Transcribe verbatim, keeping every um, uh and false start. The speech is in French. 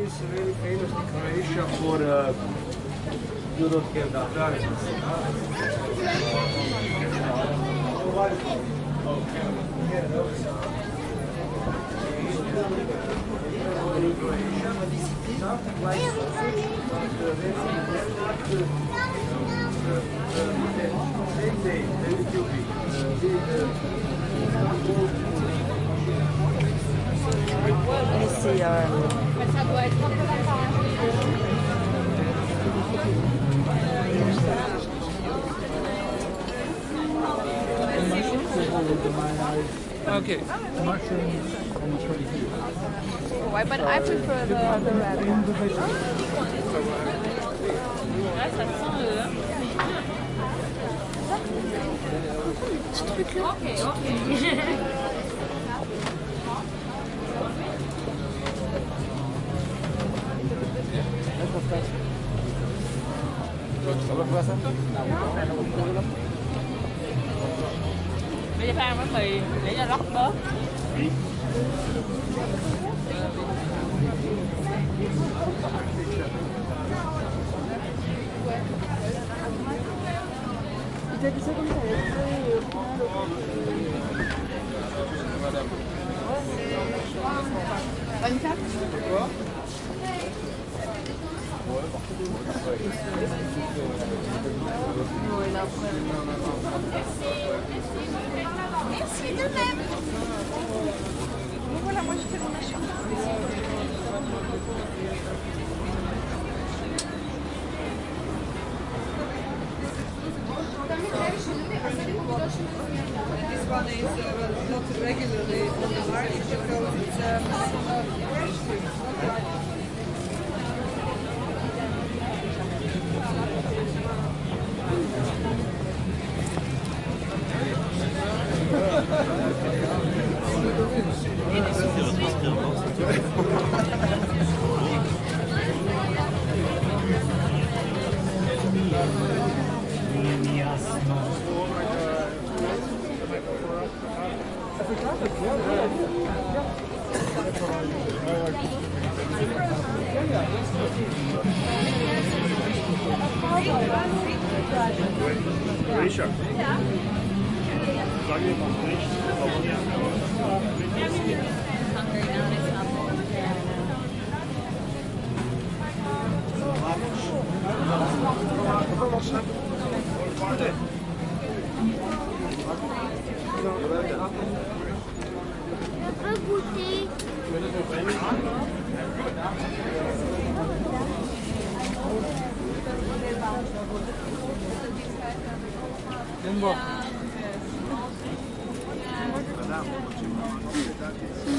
is really famous in Croatia for uh, judoke da pravi. Let me see. Uh, Ça doit être un peu la Okay. Mushrooms almost ready to Why? But I prefer the, the red one. Là, ça sent le... Ce truc-là. Ok, ok. Bây giờ Phan có thì để cho lót bớt. Bonne carte. Merci de même. Voilà, moi je fais mon achat. This one is uh, not regularly on the market because it's um, uh, fresh fruit. Croatia. Je peux goûter. Viens me voir.